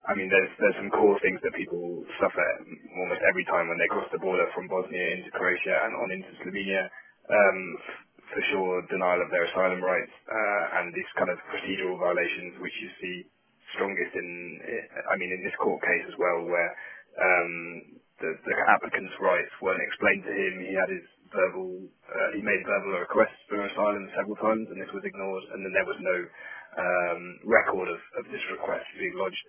I mean, there's some core things that people suffer almost every time when they cross the border from Bosnia into Croatia and on into Slovenia. For sure, denial of their asylum rights and these kind of procedural violations, which you see strongest I mean, in this court case as well, where the applicant's rights weren't explained to him. He had his he made verbal requests for asylum several times, and this was ignored, and then there was no record of this request being lodged.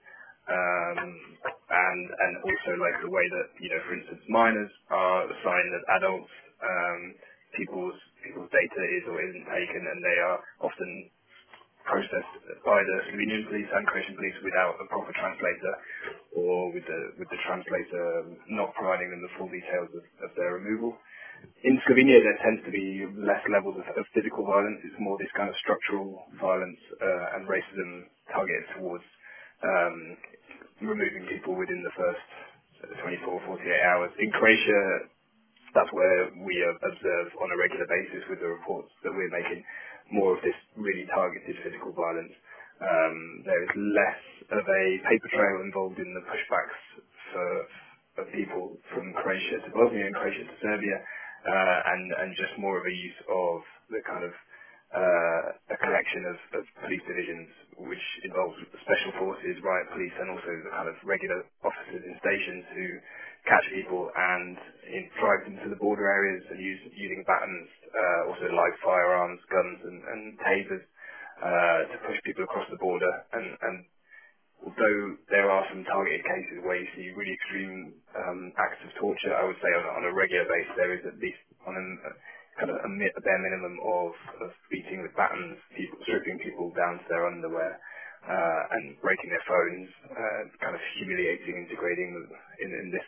And also like the way that, for instance, minors are assigned as adults, people's data is or isn't taken, and they are often processed by the Slovenian police and Croatian police without a proper translator, or with the translator not providing them the full details of their removal. In Slovenia, there tends to be less levels of physical violence. It's more this kind of structural violence and racism targeted towards removing people within the first 24, 48 hours. In Croatia, that's where we observe on a regular basis with the reports that we're making more of this really targeted physical violence. There is less of a paper trail involved in the pushbacks for people from Croatia to Bosnia and Croatia to Serbia, and just more of a use of the kind of a collection of police divisions, which involves special forces, riot police, and also the kind of regular officers in stations who catch people and drive them to the border areas and using batons, also live firearms, guns, and tasers to push people across the border. And although there are some targeted cases where you see really extreme acts of torture, I would say on a regular basis there is at least on a bare minimum of beating with batons, stripping people down to their underwear, and breaking their phones, kind of humiliating and degrading them in this